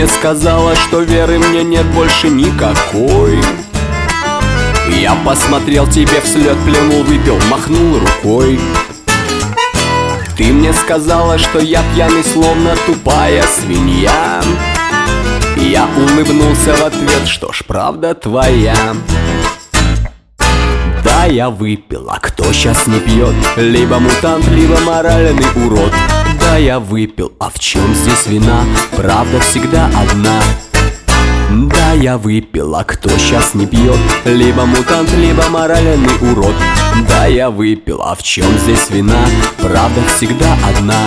мне сказала, что веры мне нет больше никакой. Я посмотрел тебе вслед, плюнул, выпил, махнул рукой. Ты мне сказала, что я пьяный, словно тупая свинья. Я улыбнулся в ответ, что ж, правда твоя. Да, я выпил, а кто щас не пьет? Либо мутант, либо моральный урод. Да, я выпил, а в чем здесь вина? Правда всегда одна. Да, я выпил, а кто щас не пьет? Либо мутант, либо моральный урод. Да, я выпил, а в чем здесь вина? Правда всегда одна.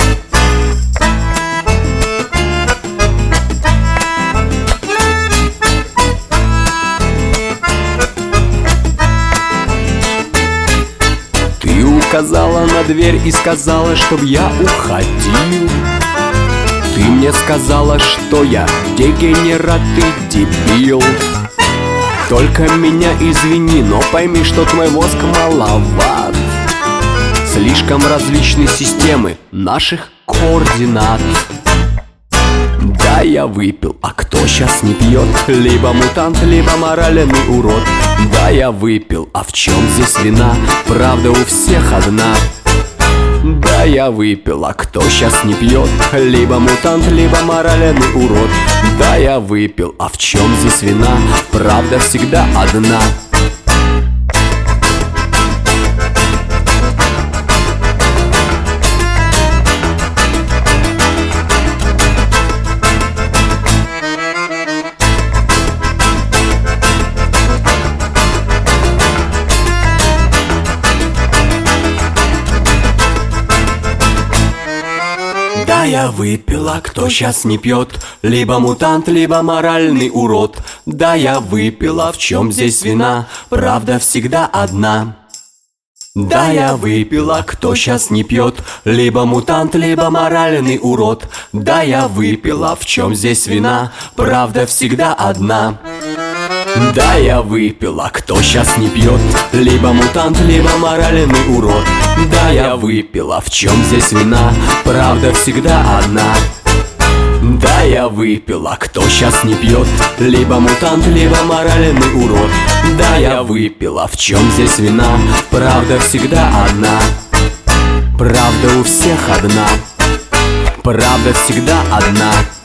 Ты указала на дверь и сказала, чтоб я уходил. Ты мне сказала, что я дегенерат и дебил. Только меня извини, но пойми, что твой мозг маловат. Слишком различны системы наших координат. Да, я выпил, а кто щас не пьет? Либо мутант, либо моральный урод. Да, я выпил, а в чем здесь вина? Правда у всех одна. Да, я выпил, а кто щас не пьет? Либо мутант, либо моральный урод. Да, я выпил, а в чем здесь вина? Правда всегда одна. Да, я выпил, а кто щас не пьет? Либо мутант, либо моральный урод. Да, я выпил, а в чем здесь вина? Правда всегда одна. Да, я выпил, а кто щас не пьет? Либо мутант, либо моральный урод. Да, я выпил, а в чем здесь вина? Правда всегда одна. Да, я выпил, а кто щас не пьет? Либо мутант, либо моральный урод. Да, я выпил, а в чем здесь вина? Правда всегда одна. Да, я выпил, а кто щас не пьет? Либо мутант, либо моральный урод. Да, я выпил, а в чем здесь вина? Правда всегда одна. Правда у всех одна. Правда всегда одна.